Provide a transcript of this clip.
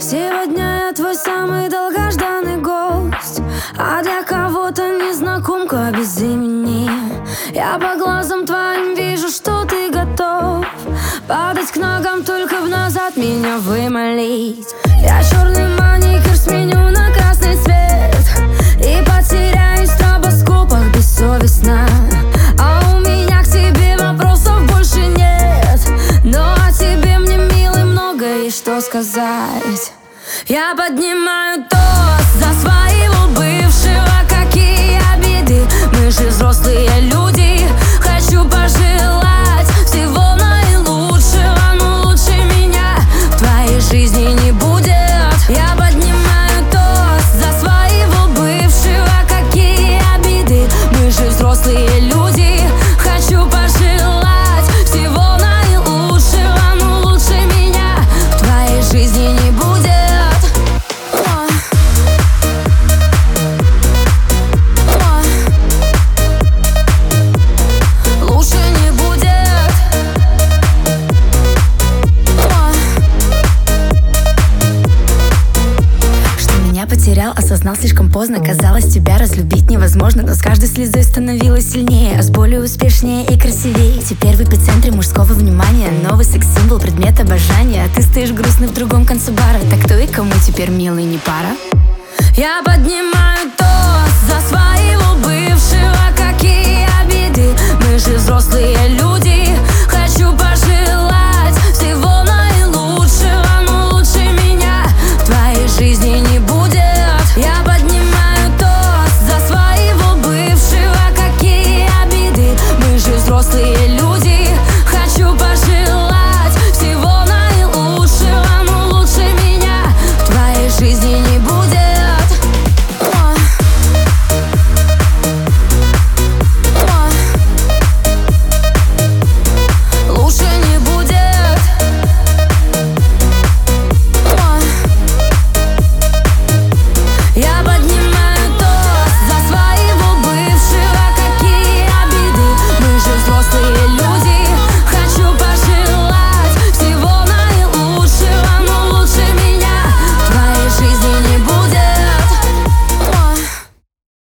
Сегодня я твой самый долгожданный гость, а для кого-то незнакомка без имени. Я по глазам твоим вижу, что ты готов падать к ногам, только в назад меня вымолить. Я черный маникюр сменю на красный цвет и потеряюсь в стробоскопах бессовестно. А у меня к тебе вопросов больше нет, но о тебе мне, милый, много есть что сказать. Я поднимаю тост за своего бывшего. Какие обиды, мы же взрослые люди. Хочу пожелать всего наилучшего, но лучше меня в твоей жизни не будет. Я поднимаю тост за своего бывшего. Какие обиды, мы же взрослые люди. Хочу пожелать всего наилучшего, но лучше меня в твоей жизни не будет. Потерял, осознал слишком поздно. Казалось, тебя разлюбить невозможно, но с каждой слезой становилась сильнее, а с болью успешнее и красивее. Теперь в эпицентре мужского внимания, новый секс-символ, предмет обожания. А ты стоишь грустный в другом конце бара. Так кто и кому теперь, милый, не пара? Я поднимаю тост за своего бывшего. Какие обиды, мы же взрослые люди. Хочу пожелать всего наилучшего, но лучше меня в твоей жизни не будет. Я поднимаю тост за своего бывшего. Какие обиды, мы же взрослые люди. Хочу пожелать всего наилучшего, но лучше меня в твоей жизни не будет. Взрослые